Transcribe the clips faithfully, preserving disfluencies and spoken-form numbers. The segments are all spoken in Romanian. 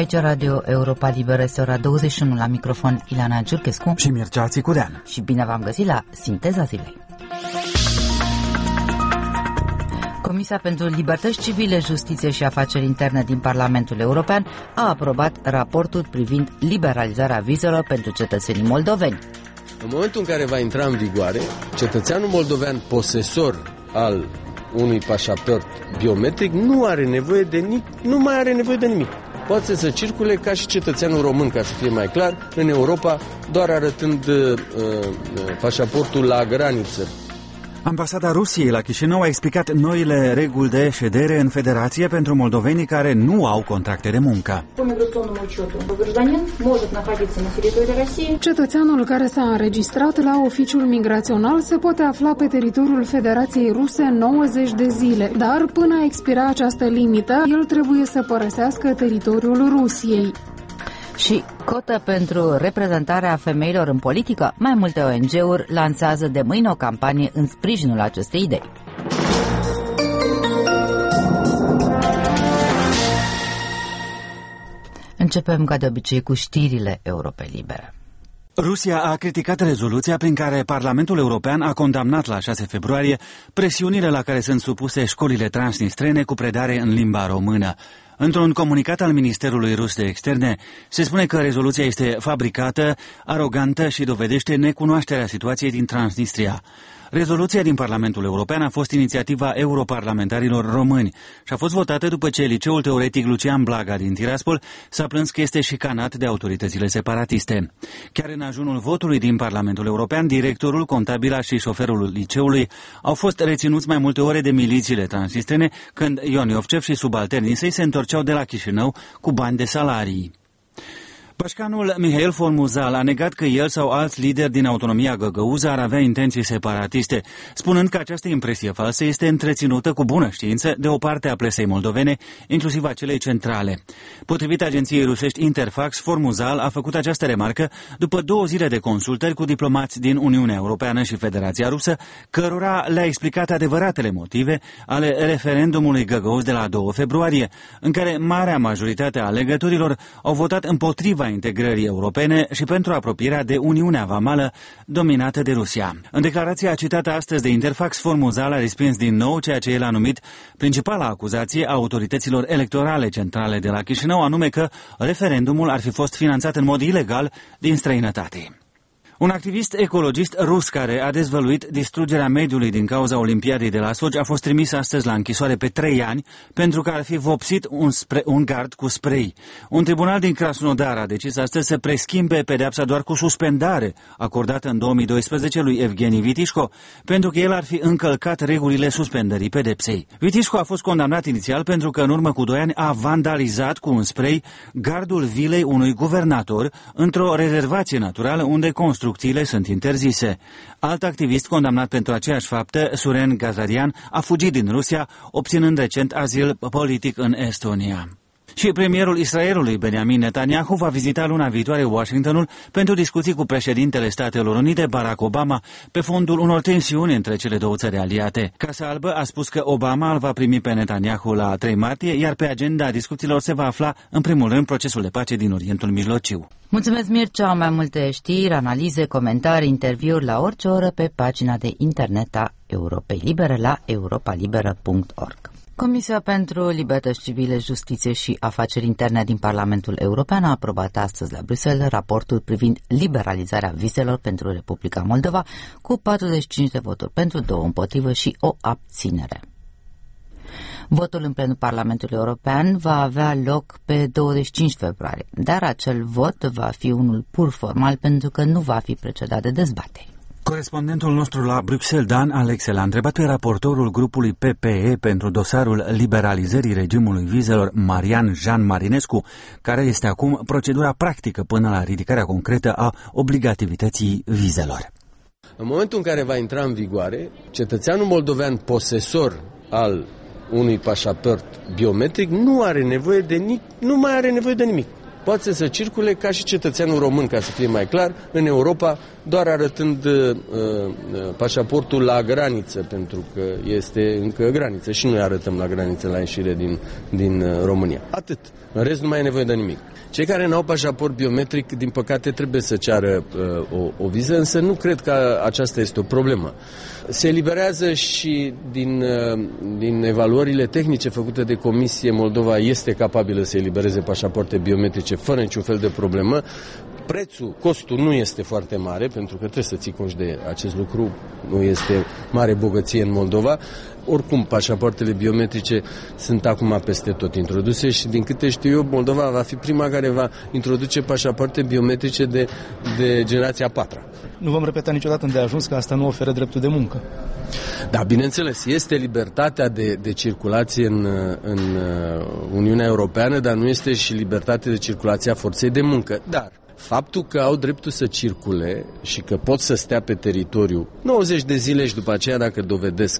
Aici Radio Europa Liberă, este ora douăzeci și unu, la microfon Ileana Giurchescu și Mircea Țicudean. Și bine v-am găsit la Sinteza Zilei. Comisia pentru Libertăți Civile, Justiție și Afaceri Interne din Parlamentul European a aprobat raportul privind liberalizarea vizelor pentru cetățenii moldoveni. În momentul în care va intra în vigoare, cetățeanul moldovean posesor al unui pașaport biometric nu are nevoie de nic, nu mai are nevoie de nimic. Poate să circule ca și cetățeanul român, ca să fie mai clar, în Europa, doar arătând uh, pașaportul la graniță. Ambasada Rusiei la Chișinău a explicat noile reguli de ședere în Federație pentru moldovenii care nu au contracte de muncă. Cetățeanul care s-a înregistrat la oficiul migrațional se poate afla pe teritoriul Federației Ruse nouăzeci de zile, dar până a expira această limită, el trebuie să părăsească teritoriul Rusiei. Și cotă pentru reprezentarea femeilor în politică. Mai multe O N G-uri lansează de mâine o campanie în sprijinul acestei idei. Începem ca de obicei cu știrile Europei Libere. Rusia a criticat rezoluția prin care Parlamentul European a condamnat la șase februarie presiunile la care sunt supuse școlile transnistrene cu predare în limba română. Într-un comunicat al Ministerului Rus de Externe, se spune că rezoluția este fabricată, arogantă și dovedește necunoașterea situației din Transnistria. Rezoluția din Parlamentul European a fost inițiativa europarlamentarilor români și a fost votată după ce liceul teoretic Lucian Blaga din Tiraspol s-a plâns că este șicanat de autoritățile separatiste. Chiar în ajunul votului din Parlamentul European, directorul, contabila și șoferul liceului au fost reținuți mai multe ore de milițiile transnistrene când Ion Iovcev și subalternii săi se întorceau de la Chișinău cu bani de salarii. Pașcanul Mihail Formuzal a negat că el sau alți lideri din autonomia găgăuză ar avea intenții separatiste, spunând că această impresie falsă este întreținută cu bună știință de o parte a presei moldovene, inclusiv a celei centrale. Potrivit agenției rusești Interfax, Formuzal a făcut această remarcă după două zile de consultări cu diplomați din Uniunea Europeană și Federația Rusă, cărora le-a explicat adevăratele motive ale referendumului găgăuz de la doi februarie, în care marea majoritate a alegătorilor au votat împotriva integrării europene și pentru apropierea de Uniunea Vamală dominată de Rusia. În declarația citată astăzi de Interfax, Formuzal a respins din nou ceea ce el a numit principala acuzație a autorităților electorale centrale de la Chișinău, anume că referendumul ar fi fost finanțat în mod ilegal din străinătate. Un activist ecologist rus care a dezvăluit distrugerea mediului din cauza Olimpiadei de la Sochi a fost trimis astăzi la închisoare pe trei ani pentru că ar fi vopsit un, spre, un gard cu spray. Un tribunal din Krasnodar a decis astăzi să preschimbe pedeapsa doar cu suspendare acordată în două mii doisprezece lui Evgeni Vitișco pentru că el ar fi încălcat regulile suspendării pedepsei. Vitișco a fost condamnat inițial pentru că în urmă cu doi ani a vandalizat cu un spray gardul vilei unui guvernator într-o rezervație naturală unde construcțiile sunt interzise. Alt activist condamnat pentru aceeași faptă, Suren Gazarian, a fugit din Rusia, obținând recent azil politic în Estonia. Și premierul Israelului, Benjamin Netanyahu, va vizita luna viitoare Washingtonul pentru discuții cu președintele Statelor Unite, Barack Obama, pe fondul unor tensiuni între cele două țări aliate. Casa Albă a spus că Obama îl va primi pe Netanyahu la trei martie, iar pe agenda discuțiilor se va afla, în primul rând, procesul de pace din Orientul Mijlociu. Mulțumesc, Mircea! Mai multe știri, analize, comentarii, interviuri la orice oră pe pagina de internet a Europei Libere la europa liberă punct org. Comisia pentru Libertăți Civile, Justiție și Afaceri Interne din Parlamentul European a aprobat astăzi la Bruxelles raportul privind liberalizarea vizelor pentru Republica Moldova cu patruzeci și cinci de voturi pentru, două împotrivă și o abținere. Votul în plenul Parlamentului European va avea loc pe douăzeci și cinci februarie, dar acel vot va fi unul pur formal pentru că nu va fi precedat de dezbateri. Corespondentul nostru la Bruxelles, Dan Alexe, l-a întrebat pe raportorul grupului P P E pentru dosarul liberalizării regimului vizelor, Marian Jean Marinescu, care este acum procedura practică până la ridicarea concretă a obligativității vizelor. În momentul în care va intra în vigoare, cetățeanul moldovean posesor al unui pașaport biometric nu are nevoie de nic, nu mai are nevoie de nimic. poate să circule ca și cetățeanul român, ca să fie mai clar, în Europa, doar arătând uh, uh, pașaportul la graniță, pentru că este încă graniță și noi arătăm la graniță la ieșire din, din uh, România. Atât. În rest nu mai e nevoie de nimic. Cei care n-au pașaport biometric, din păcate, trebuie să ceară uh, o, o viză, însă nu cred că aceasta este o problemă. Se eliberează și din, uh, din evaluările tehnice făcute de Comisie, Moldova este capabilă să elibereze pașapoarte biometrice fără niciun fel de problemă. Prețul, costul nu este foarte mare, pentru că trebuie să ții conști de acest lucru, nu este mare bogăție în Moldova. Oricum, pașapoartele biometrice sunt acum peste tot introduse și, din câte știu eu, Moldova va fi prima care va introduce pașapoarte biometrice de, de generația a patra. Nu vom repeta niciodată îndeajuns că asta nu oferă dreptul de muncă. Da, bineînțeles, este libertatea de, de circulație în, în Uniunea Europeană, dar nu este și libertatea de circulație a forței de muncă. Dar faptul că au dreptul să circule și că pot să stea pe teritoriu nouăzeci de zile și după aceea, dacă dovedesc,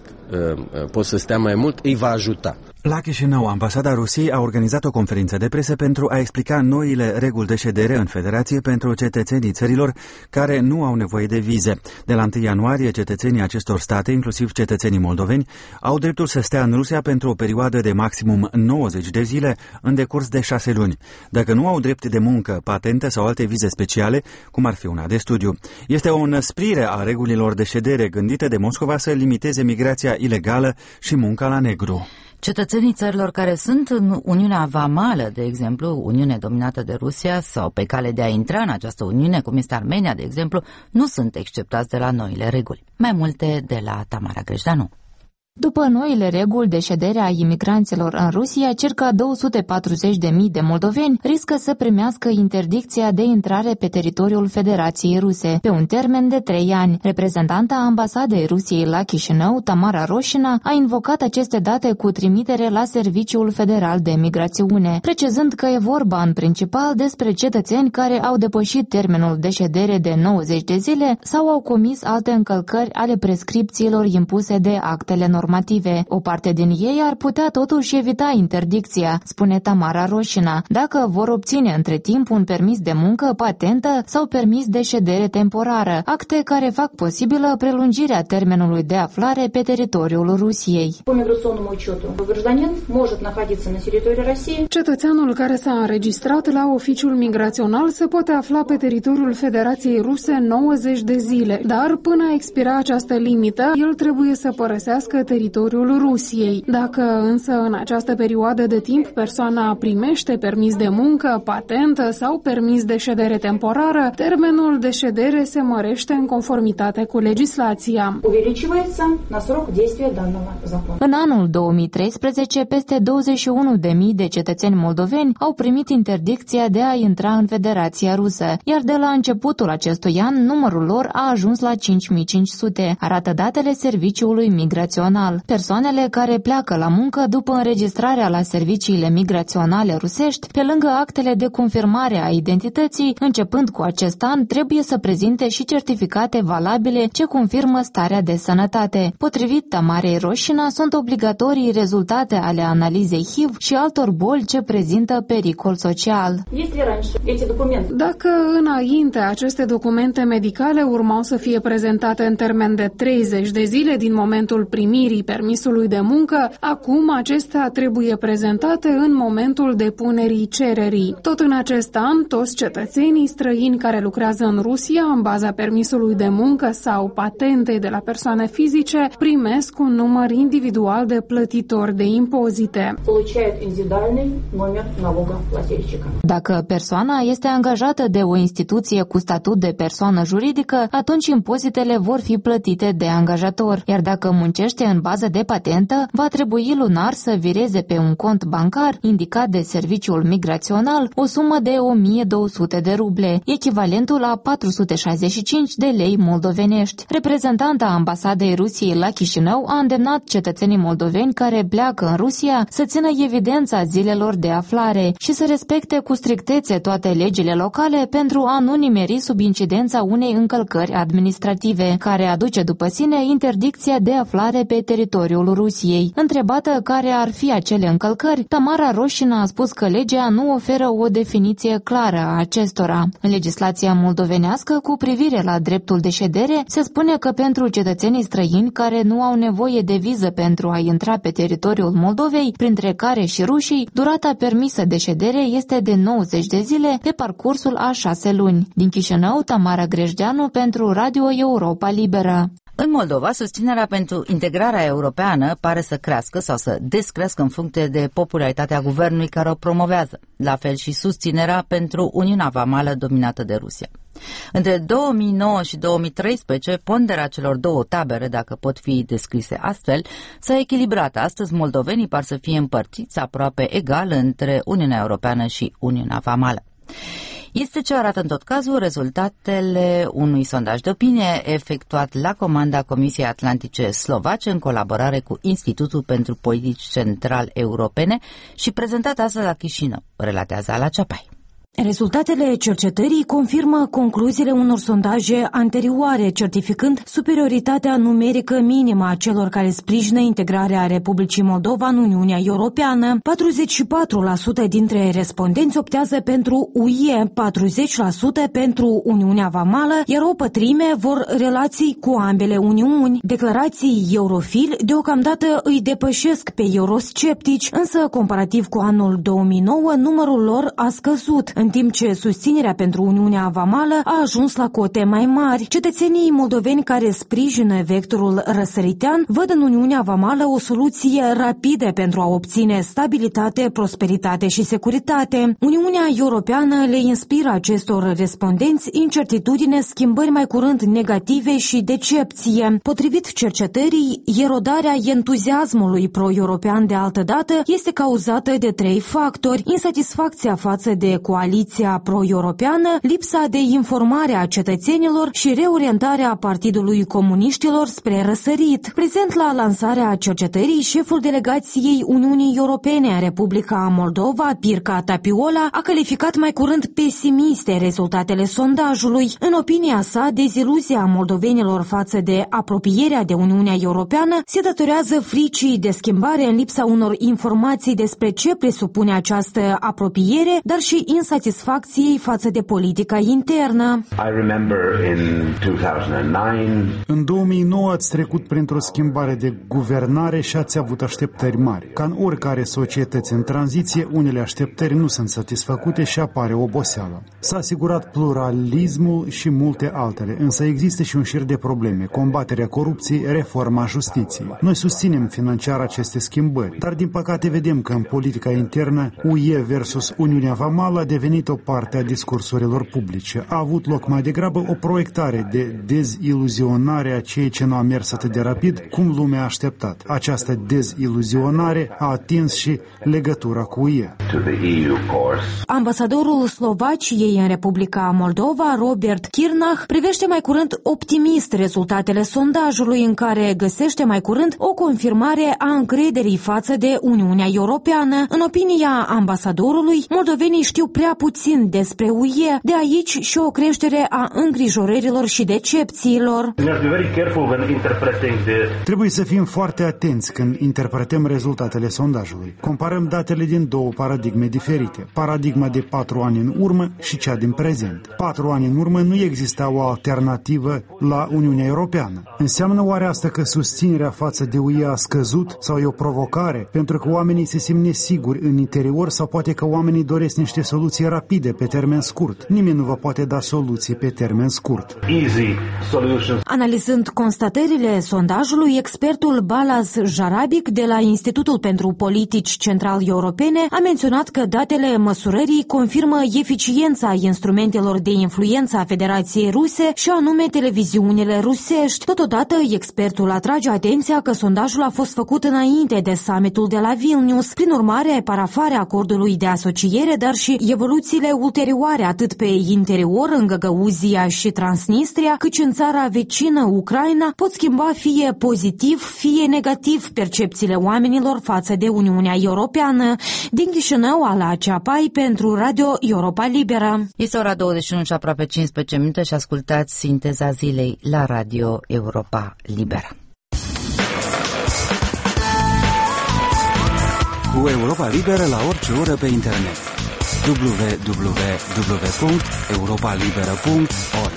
pot să stea mai mult, îi va ajuta. La Chișinău, ambasada Rusiei a organizat o conferință de presă pentru a explica noile reguli de ședere în Federație pentru cetățenii țărilor care nu au nevoie de vize. De la întâi ianuarie, cetățenii acestor state, inclusiv cetățenii moldoveni, au dreptul să stea în Rusia pentru o perioadă de maximum nouăzeci de zile în decurs de șase luni. Dacă nu au drept de muncă, patentă sau alte vize speciale, cum ar fi una de studiu. Este o înăsprire a regulilor de ședere gândite de Moscova să limiteze migrația ilegală și munca la negru. Cetățenii țărilor care sunt în Uniunea Vamală, de exemplu, Uniune dominată de Rusia, sau pe cale de a intra în această Uniune, cum este Armenia, de exemplu, nu sunt exceptați de la noile reguli. Mai multe de la Tamara Grejdeanu. După noile reguli de ședere a imigranților în Rusia, circa două sute patruzeci de mii de moldoveni riscă să primească interdicția de intrare pe teritoriul Federației Ruse, pe un termen de trei ani. Reprezentanta ambasadei Rusiei la Chișinău, Tamara Roșina, a invocat aceste date cu trimitere la Serviciul Federal de Migrațiune, precizând că e vorba în principal despre cetățeni care au depășit termenul de ședere de nouăzeci de zile sau au comis alte încălcări ale prescripțiilor impuse de actele normative. normative. O parte din ei ar putea totuși evita interdicția, spune Tamara Roșina, dacă vor obține între timp un permis de muncă, patentă sau permis de ședere temporară, acte care fac posibilă prelungirea termenului de aflare pe teritoriul Rusiei. Cetățeanul care s-a înregistrat la oficiul migrațional se poate afla pe teritoriul Federației Ruse nouăzeci de zile, dar până a expira această limită, el trebuie să părăsească teritoriul Rusiei. Dacă însă în această perioadă de timp persoana primește permis de muncă, patentă sau permis de ședere temporară, termenul de ședere se mărește în conformitate cu legislația. În anul două mii treisprezece, peste douăzeci și unu de mii de cetățeni moldoveni au primit interdicția de a intra în Federația Rusă, iar de la începutul acestui an, numărul lor a ajuns la cinci mii cinci sute, arată datele Serviciului Migrațional. Persoanele care pleacă la muncă după înregistrarea la serviciile migraționale rusești, pe lângă actele de confirmare a identității, începând cu acest an, trebuie să prezinte și certificate valabile ce confirmă starea de sănătate. Potrivit Tamarei Roșina, sunt obligatorii rezultate ale analizei H I V și altor boli ce prezintă pericol social. Dacă înainte aceste documente medicale urmau să fie prezentate în termen de treizeci de zile din momentul primirii permisului de muncă, acum acestea trebuie prezentate în momentul depunerii cererii. Tot în acest an, toți cetățenii străini care lucrează în Rusia în baza permisului de muncă sau patentei de la persoane fizice primesc un număr individual de plătitori de impozite. Dacă persoana este angajată de o instituție cu statut de persoană juridică, atunci impozitele vor fi plătite de angajator, iar dacă muncește în bază de patentă, va trebui lunar să vireze pe un cont bancar indicat de Serviciul Migrațional o sumă de o mie două sute de ruble, echivalentul la patru sute șaizeci și cinci de lei moldovenești. Reprezentanta ambasadei Rusiei la Chișinău a îndemnat cetățenii moldoveni care pleacă în Rusia să țină evidența zilelor de aflare și să respecte cu strictețe toate legile locale pentru a nu nimeri sub incidența unei încălcări administrative, care aduce după sine interdicția de aflare pe teritoriul Rusiei. Întrebată care ar fi acele încălcări, Tamara Roșina a spus că legea nu oferă o definiție clară a acestora. În legislația moldovenească cu privire la dreptul de ședere se spune că pentru cetățenii străini care nu au nevoie de viză pentru a intra pe teritoriul Moldovei, printre care și rușii, durata permisă de ședere este de nouăzeci de zile pe parcursul a șase luni. Din Chișinău, Tamara Grejdeanu pentru Radio Europa Liberă. În Moldova, susținerea pentru integrarea europeană pare să crească sau să descrească în funcție de popularitatea guvernului care o promovează, la fel și susținerea pentru Uniunea Vamală dominată de Rusia. Între două mii nouă și două mii treisprezece, ponderea celor două tabere, dacă pot fi descrise astfel, s-a echilibrat. Astăzi, moldovenii par să fie împărțiți aproape egal între Uniunea Europeană și Uniunea Vamală. Este ce arată în tot cazul rezultatele unui sondaj de opinie efectuat la comanda Comisiei Atlantice Slovace în colaborare cu Institutul pentru Politici Central Europene și prezentat astăzi la Chișinău, relatează Ala Ceapai. Rezultatele cercetării confirmă concluziile unor sondaje anterioare, certificând superioritatea numerică minimă a celor care sprijină integrarea Republicii Moldova în Uniunea Europeană. patruzeci și patru la sută dintre respondenți optează pentru U E, patruzeci la sută pentru Uniunea Vamală, iar o pătrime vor relații cu ambele Uniuni. Declarații eurofili deocamdată îi depășesc pe eurosceptici, însă comparativ cu anul două mii nouă, numărul lor a scăzut, în timp ce susținerea pentru Uniunea Vamală a ajuns la cote mai mari. Cetățenii moldoveni care sprijină vectorul răsăritean văd în Uniunea Vamală o soluție rapidă pentru a obține stabilitate, prosperitate și securitate. Uniunea Europeană le inspiră acestor respondenți incertitudine, schimbări mai curând negative și decepție. Potrivit cercetării, erodarea entuziasmului pro-european de altădată este cauzată de trei factori: insatisfacția față de coaliție pro-europeană, lipsa de informare a cetățenilor și reorientarea Partidului Comuniștilor spre răsărit. Prezent la lansarea cercetării, șeful delegației Uniunii Europene în Republica Moldova, Pirca Tapiola, a calificat mai curând pesimiste rezultatele sondajului. În opinia sa, deziluzia moldovenilor față de apropierea de Uniunea Europeană se datorează fricii de schimbare în lipsa unor informații despre ce presupune această apropiere, dar și insatisfacție satisfacției față de politica internă. În două mii nouă ați trecut printr-o schimbare de guvernare și ați avut așteptări mari. Ca în oricare societăți în tranziție, unele așteptări nu sunt satisfăcute și apare oboseală. S-a asigurat pluralismul și multe altele, însă există și un șir de probleme: combaterea corupției, reforma justiției. Noi susținem financiar aceste schimbări, dar din păcate vedem că în politica internă U E versus Uniunea Vamală a devenit o parte a discursurilor publice. A avut loc mai degrabă o proiectare de deziluzionare a ceea ce nu a mers atât de rapid cum lumea a așteptat. Această deziluzionare a atins și legătura cu U E. Ambasadorul Slovaciei în Republica Moldova, Robert Kirnach, privește mai curând optimist rezultatele sondajului, în care găsește mai curând o confirmare a încrederii față de Uniunea Europeană. În opinia ambasadorului, moldovenii știu prea puțin despre U E, de aici și o creștere a îngrijorărilor și decepțiilor. Trebuie să fim foarte atenți când interpretăm rezultatele sondajului. Comparăm datele din două paradigme diferite: paradigma de patru ani în urmă și cea din prezent. Patru ani în urmă nu exista o alternativă la Uniunea Europeană. Înseamnă oare asta că susținerea față de U E a scăzut sau e o provocare pentru că oamenii se simt nesiguri în interior, sau poate că oamenii doresc niște soluții rapide pe termen scurt? Nimeni nu vă poate da soluții pe termen scurt. Analizând constatările sondajului, expertul Balazs Jarabic de la Institutul pentru Politici Central Europene a menționat că datele măsurării confirmă eficiența instrumentelor de influență a Federației Ruse, și anume televiziunile rusești. Totodată, expertul atrage atenția că sondajul a fost făcut înainte de summitul de la Vilnius. Prin urmare, parafarea acordului de asociere, dar și evoluțiile ulterioare atât pe interior, în Găgăuzia și Transnistria, cât și în țara vecină, Ucraina, pot schimba fie pozitiv, fie negativ percepțiile oamenilor față de Uniunea Europeană. Din Chișinău, Ala Ceapai pentru Radio Europa Liberă. Este ora douăzeci și unu și aproape cincisprezece minute și ascultați Sinteza Zilei la Radio Europa Liberă. cu Europa Liberă la orice oră pe internet. w w w punct europa liberă punct org.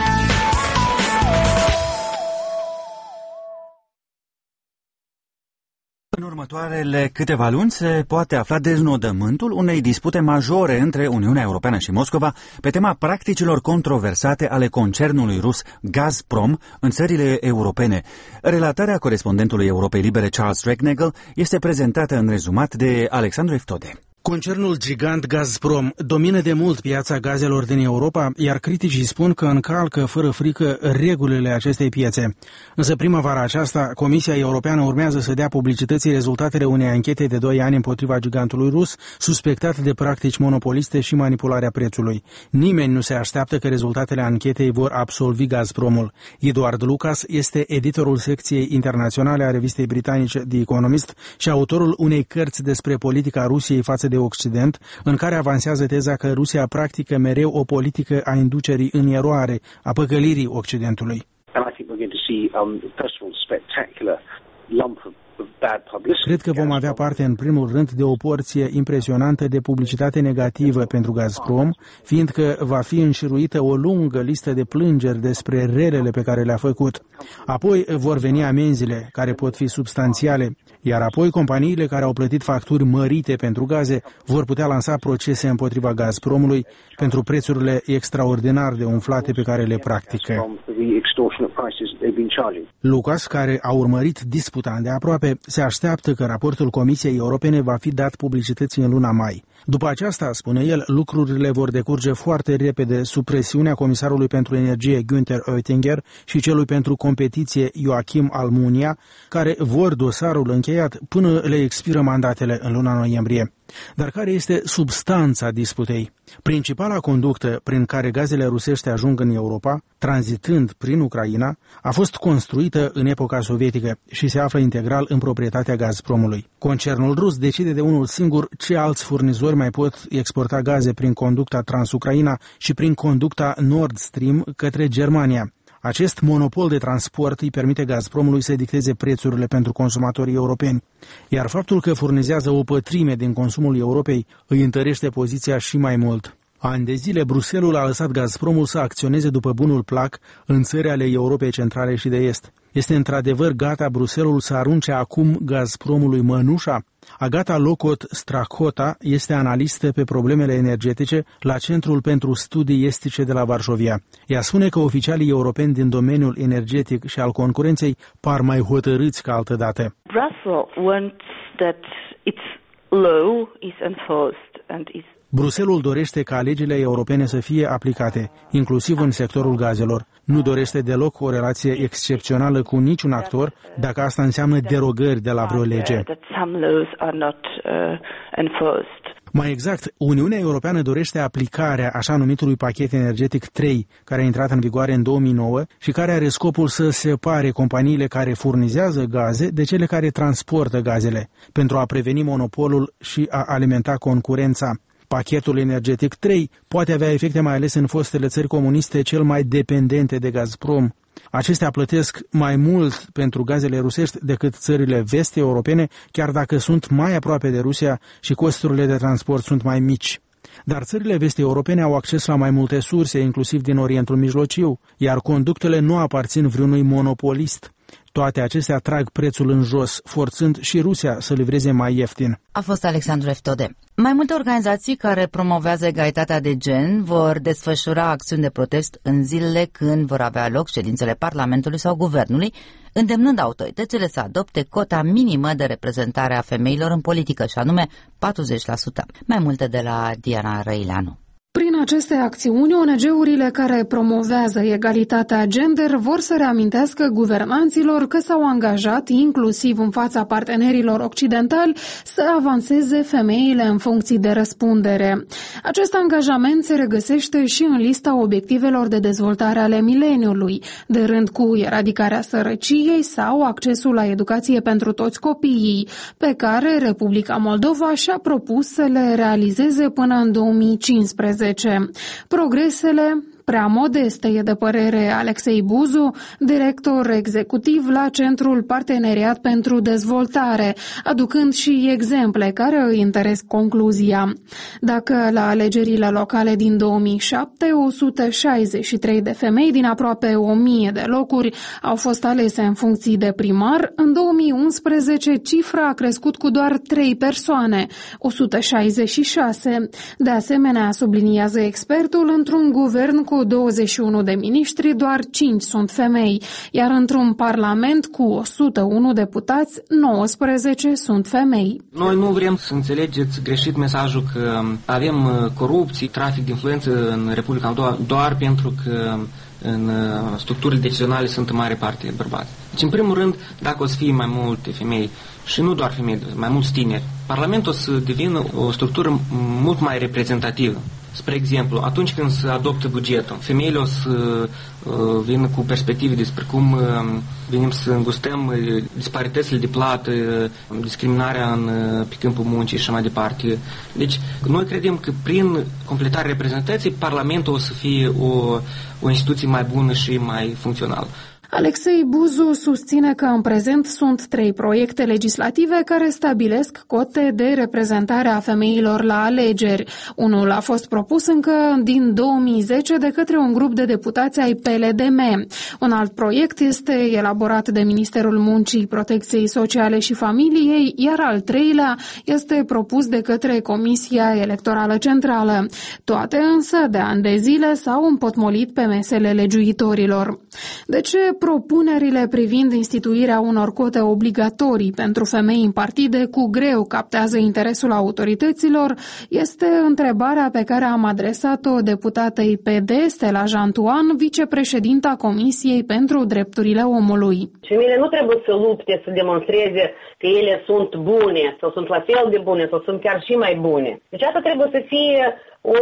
În următoarele câteva luni se poate afla deznodământul unei dispute majore între Uniunea Europeană și Moscova pe tema practicilor controversate ale concernului rus Gazprom în țările europene. Relatarea corespondentului Europei Libere Charles Recknagel este prezentată în rezumat de Alexandru Eftode. Concernul gigant Gazprom domină de mult piața gazelor din Europa, iar criticii spun că încalcă fără frică regulile acestei piețe. Însă primăvara aceasta, Comisia Europeană urmează să dea publicității rezultatele unei anchete de doi ani împotriva gigantului rus, suspectat de practici monopoliste și manipularea prețului. Nimeni nu se așteaptă că rezultatele anchetei vor absolvi Gazpromul. Eduard Lucas este editorul secției internaționale a revistei britanice The Economist și autorul unei cărți despre politica Rusiei față de Occident, în care avansează teza că Rusia practică mereu o politică a inducerii în eroare, a păcălirii Occidentului. Cred că vom avea parte în primul rând de o porție impresionantă de publicitate negativă pentru Gazprom, fiindcă va fi înșiruită o lungă listă de plângeri despre relele pe care le-a făcut. Apoi vor veni amenziile, care pot fi substanțiale, iar apoi companiile care au plătit facturi mărite pentru gaze vor putea lansa procese împotriva Gazpromului pentru prețurile extraordinar de umflate pe care le practică. Lucas, care a urmărit disputa îndeaproape, se așteaptă că raportul Comisiei Europene va fi dat publicității în luna mai. După aceasta, spune el, lucrurile vor decurge foarte repede sub presiunea comisarului pentru energie Günther Oettinger și celui pentru competiție Joachim Almunia, care vor dosarul încheiat până le expiră mandatele în luna noiembrie. Dar care este substanța disputei? Principala conductă prin care gazele rusești ajung în Europa, tranzitând prin Ucraina, a fost construită în epoca sovietică și se află integral în proprietatea Gazpromului. Concernul rus decide de unul singur ce alți furnizori mai pot exporta gaze prin conducta Transucraina și prin conducta Nord Stream către Germania. Acest monopol de transport îi permite Gazpromului să dicteze prețurile pentru consumatorii europeni, iar faptul că furnizează o pătrime din consumul Europei îi întărește poziția și mai mult. Ani de zile, Bruxelles a lăsat Gazpromul să acționeze după bunul plac în țări ale Europei Centrale și de Est. Este într-adevăr gata Bruxelles să arunce acum Gazpromului mănușa? Agata Lokot-Strachota este analistă pe problemele energetice la Centrul pentru Studii Estice de la Varșovia. Ea spune că oficialii europeni din domeniul energetic și al concurenței par mai hotărâți ca altădată. Brussels wants that its law is enforced and is Bruxelles dorește ca legile europene să fie aplicate, inclusiv în sectorul gazelor. Nu dorește deloc o relație excepțională cu niciun actor, dacă asta înseamnă derogări de la vreo lege. Mai exact, Uniunea Europeană dorește aplicarea așa numitului pachet energetic trei, care a intrat în vigoare în două mii nouă și care are scopul să separe companiile care furnizează gaze de cele care transportă gazele, pentru a preveni monopolul și a alimenta concurența. Pachetul energetic trei poate avea efecte mai ales în fostele țări comuniste cel mai dependente de Gazprom. Acestea plătesc mai mult pentru gazele rusești decât țările vest europene, chiar dacă sunt mai aproape de Rusia și costurile de transport sunt mai mici. Dar țările vest europene au acces la mai multe surse, inclusiv din Orientul Mijlociu, iar conductele nu aparțin vreunui monopolist. Toate acestea trag prețul în jos, forțând și Rusia să livreze mai ieftin. A fost Alexandru Eftode. Mai multe organizații care promovează egalitatea de gen vor desfășura acțiuni de protest în zilele când vor avea loc ședințele Parlamentului sau Guvernului, îndemnând autoritățile să adopte cota minimă de reprezentare a femeilor în politică, și anume patruzeci la sută. Mai multe de la Diana Răileanu. Prin aceste acțiuni, O N G-urile care promovează egalitatea gender vor să reamintească guvernanților că s-au angajat, inclusiv în fața partenerilor occidentali, să avanseze femeile în funcții de răspundere. Acest angajament se regăsește și în lista obiectivelor de dezvoltare ale mileniului, de rând cu eradicarea sărăciei sau accesul la educație pentru toți copiii, pe care Republica Moldova și-a propus să le realizeze până în două mii cincisprezece. Progresele Prea modeste, e de părere Alexei Buzu, director executiv la Centrul Parteneriat pentru Dezvoltare, aducând și exemple care îi întăresc concluzia. Dacă la alegerile locale din două mii șapte o sută șaizeci și trei de femei din aproape o mie de locuri au fost alese în funcții de primar, în două mii unsprezece cifra a crescut cu doar trei persoane, o sută șaizeci și șase. De asemenea, subliniază expertul, într-un guvern cu douăzeci și unu de miniștri, doar cinci sunt femei, iar într-un parlament cu o sută unu deputați, nouăsprezece sunt femei. Noi nu vrem să înțelegeți greșit mesajul că avem corupție, trafic de influență în Republica Moldova doar pentru că în structurile decizionale sunt în mare parte bărbați. Deci, în primul rând, dacă o să fie mai multe femei, și nu doar femei, mai mulți tineri, Parlamentul o să devină o structură mult mai reprezentativă. Spre exemplu, atunci când se adoptă bugetul, femeile o să uh, vină cu perspective despre cum uh, venim să îngustăm uh, disparitățile de plată, uh, discriminarea în, uh, pe câmpul muncii și așa mai departe. Deci, noi credem că prin completarea reprezentății, Parlamentul o să fie o, o instituție mai bună și mai funcțională. Alexei Buzu susține că în prezent sunt trei proiecte legislative care stabilesc cote de reprezentare a femeilor la alegeri. Unul a fost propus încă din două mii zece de către un grup de deputați ai P L D M. Un alt proiect este elaborat de Ministerul Muncii, Protecției Sociale și Familiei, iar al treilea este propus de către Comisia Electorală Centrală. Toate însă de ani de zile s-au împotmolit pe mesele legiuitorilor. De ce propunerile privind instituirea unor cote obligatorii pentru femei în partide cu greu captează interesul autorităților este întrebarea pe care am adresat-o deputatei P D, Stella Jantuan, vicepreședinta Comisiei pentru Drepturile Omului. Femeile nu trebuie să lupte, să demonstreze că ele sunt bune sau sunt la fel de bune sau sunt chiar și mai bune. Deci asta trebuie să fie o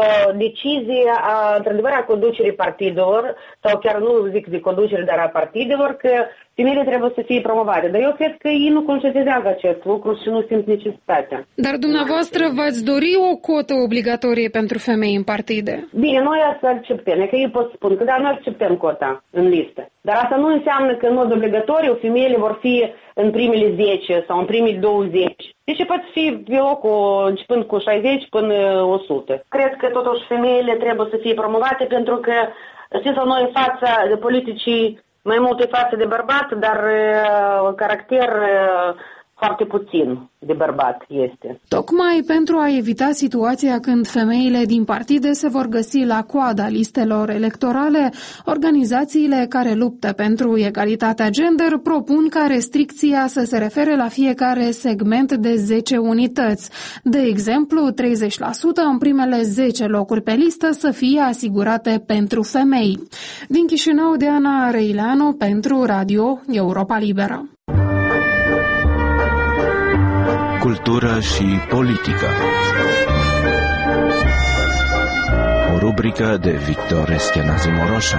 decizie a, într-adevăr, a conducerii partidelor, sau chiar nu zic de conducere, dar a partidelor, că femeile trebuie să fie promovate. Dar eu cred că ei nu conștientizează acest lucru și nu simt necesitatea. Dar dumneavoastră v-ați dori o cotă obligatorie pentru femei în partide? Bine, noi asta acceptăm. Că eu pot spun că da, noi acceptăm cota în listă. Dar asta nu înseamnă că în mod obligatoriu femeile vor fi în primele zece sau în primele douăzeci. Deci poate fi pe locul începând cu șaizeci până o sută. Cred că totuși femeile trebuie să fie promovate pentru că știți, noi în fața de politicii mai multe față de bărbat, dar uh, caracter uh, foarte puțin de bărbat este. Tocmai pentru a evita situația când femeile din partide se vor găsi la coada listelor electorale, organizațiile care luptă pentru egalitatea gender propun ca restricția să se refere la fiecare segment de zece unități. De exemplu, treizeci la sută în primele zece locuri pe listă să fie asigurate pentru femei. Din Chișinău, Diana Reileanu pentru Radio Europa Liberă. Cultură și politică. O rubrică de Victor Eschenazi Moroșa.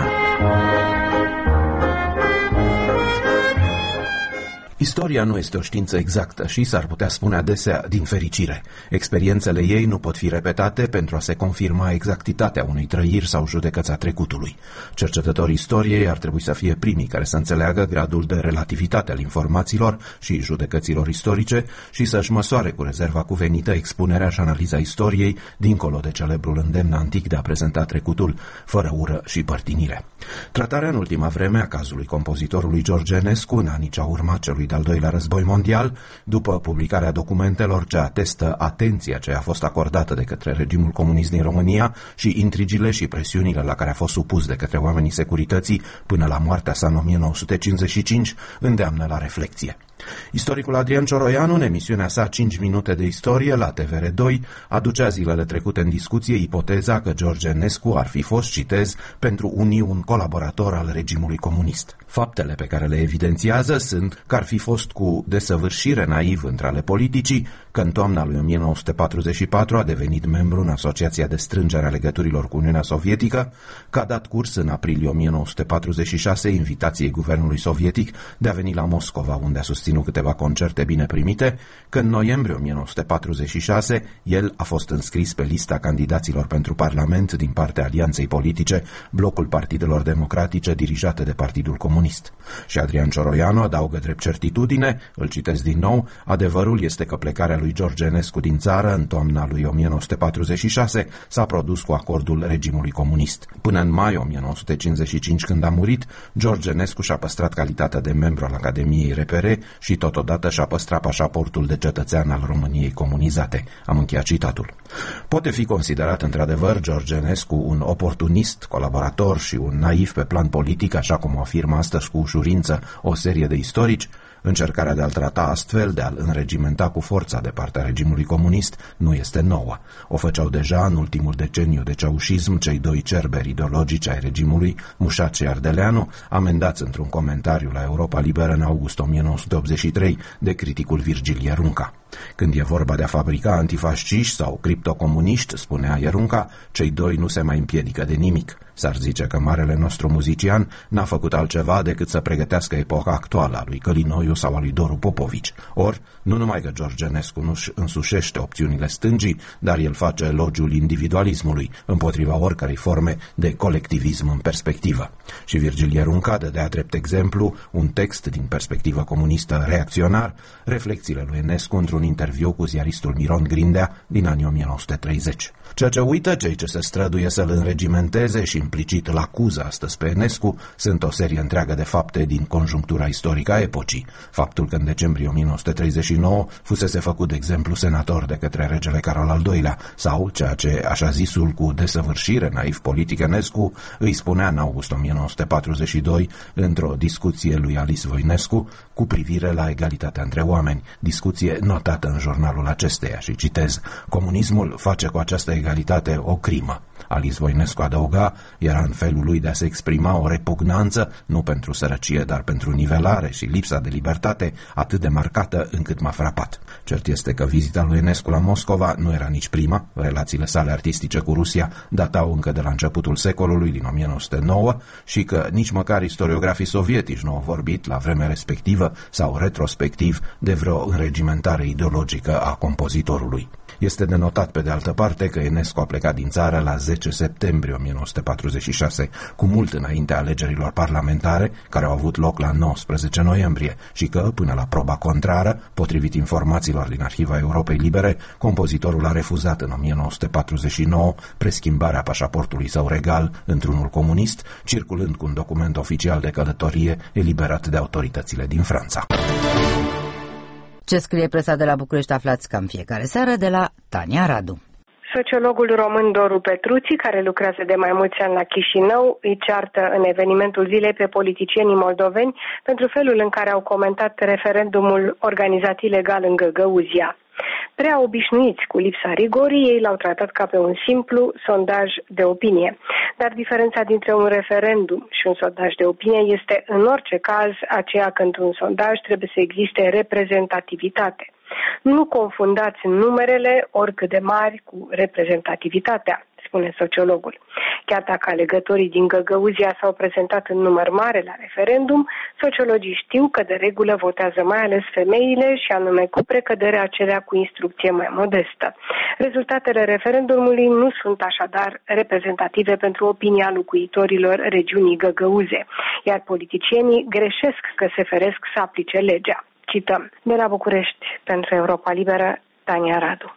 Istoria nu este o știință exactă și s-ar putea spune adesea din fericire. Experiențele ei nu pot fi repetate pentru a se confirma exactitatea unei trăiri sau judecăți a trecutului. Cercetătorii istoriei ar trebui să fie primii care să înțeleagă gradul de relativitate al informațiilor și judecăților istorice și să-și măsoare cu rezerva cuvenită expunerea și analiza istoriei dincolo de celebrul îndemn antic de a prezenta trecutul fără ură și părtinire. Tratarea în ultima vreme a cazului compozitorului George Enescu în anii ce au urmat celui de-al doilea război mondial, după publicarea documentelor ce atestă atenția ce a fost acordată de către regimul comunist din România și intrigile și presiunile la care a fost supus de către oamenii securității până la moartea sa în o mie nouă sute cincizeci și cinci, îndeamnă la reflecție. Istoricul Adrian Cioroianu, în emisiunea sa cinci minute de istorie la T V R doi, aducea zilele trecute în discuție ipoteza că George Enescu ar fi fost, citez, pentru unii un colaborator al regimului comunist. Faptele pe care le evidențiază sunt că ar fi fost cu desăvârșire naiv între ale politicii, că în toamna lui o mie nouă sute patruzeci și patru a devenit membru în Asociația de Strângere a Legăturilor cu Uniunea Sovietică, că a dat curs în aprilie o mie nouă sute patruzeci și șase invitației guvernului sovietic de a veni la Moscova, unde a susținut câteva concerte bine primite, că în noiembrie o mie nouă sute patruzeci și șase el a fost înscris pe lista candidaților pentru Parlament din partea alianței politice, Blocul Partidelor Democratice, dirijate de Partidul Comunist. Și Adrian Cioroianu adaugă drept certitudine, îl citesc din nou, adevărul este că plecarea lui George Enescu din țară în toamna lui o mie nouă sute patruzeci și șase s-a produs cu acordul regimului comunist. Până în mai o mie nouă sute cincizeci și cinci, când a murit, George Enescu și-a păstrat calitatea de membru al Academiei R P R și totodată și-a păstrat pașaportul de cetățean al României comunizate. Am încheiat citatul. Poate fi considerat într-adevăr George Enescu un oportunist, colaborator și un naiv pe plan politic, așa cum o afirmă astăzi cu ușurință o serie de istorici. Încercarea de a-l trata astfel, de a-l înregimenta cu forța de partea regimului comunist, nu este nouă. O făceau deja în ultimul deceniu de ceaușism cei doi cerberi ideologici ai regimului, Mușat și Ardeleanu, amendați într-un comentariu la Europa Liberă în august o mie nouă sute optzeci și trei de criticul Virgil Ierunca. Când e vorba de a fabrica antifasciști sau criptocomuniști, spunea Ierunca, cei doi nu se mai împiedică de nimic. S-ar zice că marele nostru muzician n-a făcut altceva decât să pregătească epoca actuală a lui Călinoiu sau a lui Doru Popovici. Or, nu numai că George Enescu nu-și însușește opțiunile stângii, dar el face elogiul individualismului, împotriva oricărei forme de colectivism în perspectivă. Și Virgil Ierunca dădea drept exemplu un text din perspectivă comunistă reacționar, reflexiile lui Enescu într-un interviu cu ziaristul Miron Grindea din anii o mie nouă sute treizeci. Ceea ce uită cei ce se străduie să-l înregimenteze și implicit îl acuză astăzi pe Enescu sunt o serie întreagă de fapte din conjunctura istorică a epocii. Faptul că în decembrie o mie nouă sute treizeci și nouă fusese făcut, de exemplu, senator de către regele Carol al doilea, sau ceea ce așa zisul cu desăvârșire naiv politic Enescu îi spunea în august o mie nouă sute patruzeci și doi într-o discuție lui Alice Voinescu cu privire la egalitatea între oameni, discuție notată în jurnalul acesteia și citez: comunismul face cu această egalitate o crimă. Alice Voinescu adăuga, era în felul lui de a se exprima o repugnanță, nu pentru sărăcie, dar pentru nivelare și lipsa de libertate atât de marcată încât m-a frapat. Cert este că vizita lui Enescu la Moscova nu era nici prima, relațiile sale artistice cu Rusia datau încă de la începutul secolului, din o mie nouă sute nouă, și că nici măcar istoriografii sovietici nu au vorbit la vremea respectivă sau retrospectiv de vreo înregimentare ideologică a compozitorului. Este de notat pe de altă parte că Enescu a plecat din țară la zece septembrie o mie nouă sute patruzeci și șase, cu mult înaintea alegerilor parlamentare, care au avut loc la nouăsprezece noiembrie, și că, până la proba contrară, potrivit informațiilor din Arhiva Europei Libere, compozitorul a refuzat în o mie nouă sute patruzeci și nouă preschimbarea pașaportului său regal într-unul comunist, circulând cu un document oficial de călătorie eliberat de autoritățile din Franța. Ce scrie presa de la București aflați cam fiecare seară de la Tania Radu. Sociologul român Doru Petruții, care lucrează de mai mulți ani la Chișinău, îi ceartă în evenimentul zilei pe politicienii moldoveni pentru felul în care au comentat referendumul organizat ilegal în Găgăuzia. Prea obișnuiți cu lipsa rigorii, ei l-au tratat ca pe un simplu sondaj de opinie. Dar diferența dintre un referendum și un sondaj de opinie este în orice caz aceea că într-un sondaj trebuie să existe reprezentativitate. Nu confundați numerele, oricât de mari, cu reprezentativitatea, spune sociologul. Chiar dacă alegătorii din Găgăuzia s-au prezentat în număr mare la referendum, sociologii știu că de regulă votează mai ales femeile și anume cu precădere acelea cu instrucție mai modestă. Rezultatele referendumului nu sunt așadar reprezentative pentru opinia locuitorilor regiunii Găgăuze, iar politicienii greșesc că se feresc să aplice legea. Cităm. De la București, pentru Europa Liberă, Tania Radu.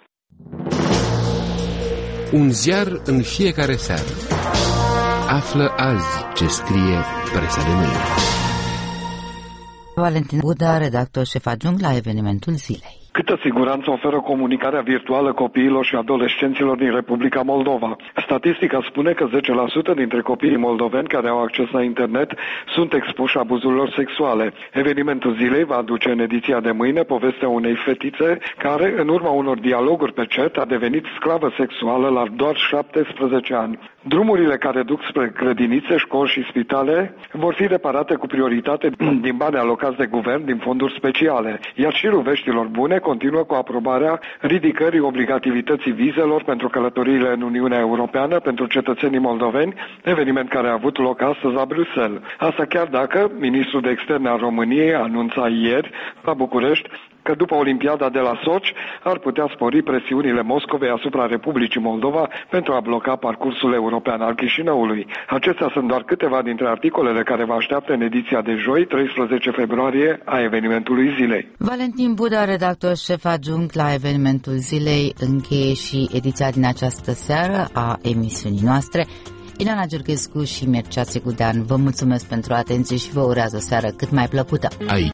Un ziar în fiecare seară. Află azi ce scrie presa de mâine. Valentin Buda, redactor șef adjunct la evenimentul zilei. Câtă siguranță oferă comunicarea virtuală copiilor și adolescenților din Republica Moldova? Statistica spune că zece la sută dintre copiii moldoveni care au acces la internet sunt expuși abuzurilor sexuale. Evenimentul zilei va aduce în ediția de mâine povestea unei fetițe care, în urma unor dialoguri pe chat, a devenit sclavă sexuală la doar șaptesprezece ani. Drumurile care duc spre grădinițe, școli și spitale vor fi reparate cu prioritate din bani alocați de guvern din fonduri speciale, iar șirul veștilor bune continuă cu aprobarea ridicării obligativității vizelor pentru călătoriile în Uniunea Europeană pentru cetățenii moldoveni, eveniment care a avut loc astăzi la Bruxelles. Asta chiar dacă ministrul de externe al României anunța ieri la București că după Olimpiada de la Sochi ar putea spori presiunile Moscovei asupra Republicii Moldova pentru a bloca parcursul european al Chișinăului. Acestea sunt doar câteva dintre articolele care vă așteaptă în ediția de joi, treisprezece februarie, a evenimentului zilei. Valentin Buda, redactor șef adjunct la evenimentul zilei, încheie și ediția din această seară a emisiunii noastre. Ileana Giurghescu și Mircea Segudean vă mulțumesc pentru atenție și vă urează o seară cât mai plăcută. Aici.